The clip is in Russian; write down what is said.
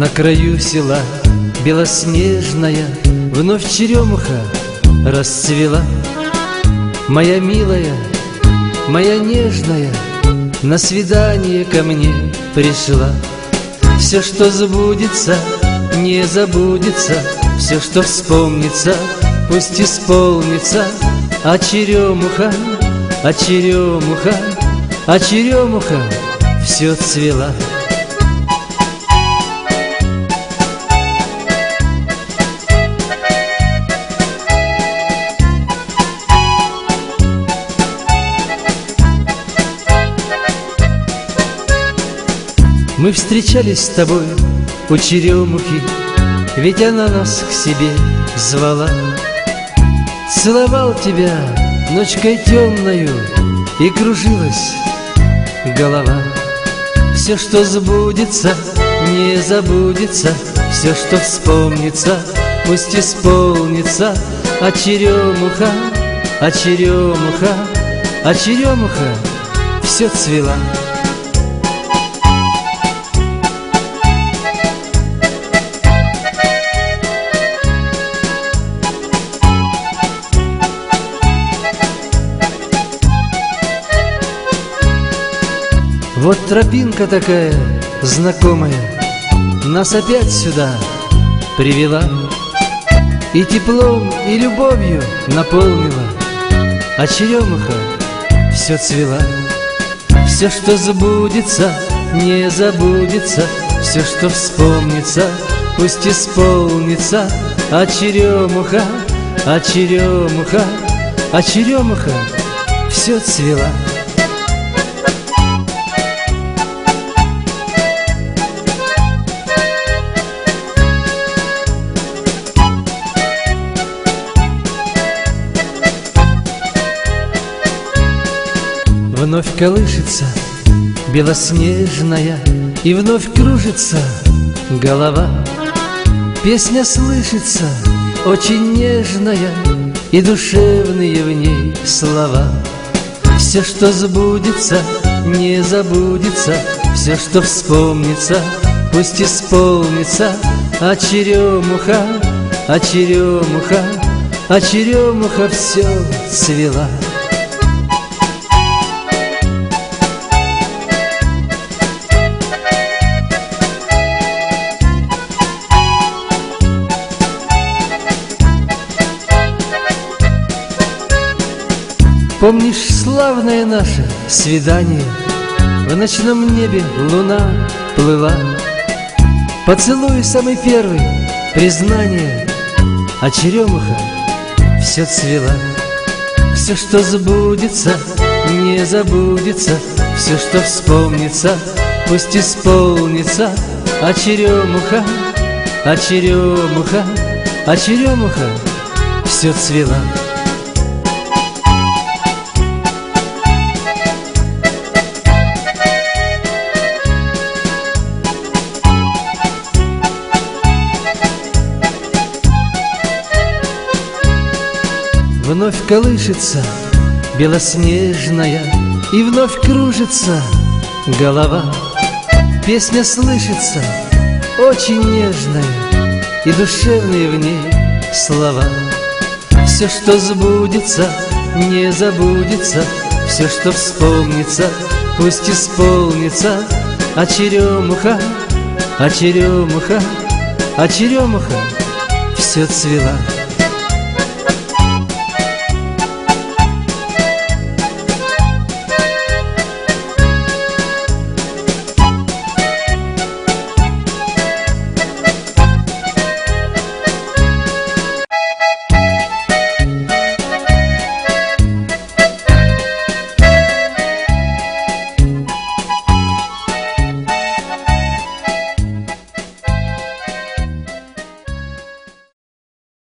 На краю села белоснежная вновь черемуха расцвела. Моя милая, моя нежная, на свидание ко мне пришла. Все, что сбудется, не забудется, все, что вспомнится, пусть исполнится. А черемуха, а черемуха, а черемуха все цвела. Мы встречались с тобой у черемухи, ведь она нас к себе звала. Целовал тебя ночкой темною, и кружилась голова. Все, что сбудется, не забудется, все, что вспомнится, пусть исполнится. А черемуха, а черемуха, а черемуха все цвела. Вот тропинка такая знакомая нас опять сюда привела, и теплом, и любовью наполнила. А черемуха все цвела. Все, что сбудется, не забудется, все, что вспомнится, пусть исполнится. А черемуха, а черемуха, а черемуха все цвела. Вновь колышется белоснежная, и вновь кружится голова. Песня слышится очень нежная, и душевные в ней слова. Все, что сбудется, не забудется, все, что вспомнится, пусть исполнится. А черемуха, а черемуха, а черемуха все цвела. Помнишь славное наше свидание? В ночном небе луна плыла. Поцелуй самый первый, признание. А черемуха все цвела. Все, что сбудется, не забудется, все, что вспомнится, пусть исполнится. А черемуха, а черемуха, а черемуха все цвела. Вновь колышется белоснежная, и вновь кружится голова. Песня слышится очень нежная, и душевные в ней слова. Все, что сбудется, не забудется, все, что вспомнится, пусть исполнится. А черемуха, а черемуха, а черемуха все цвела.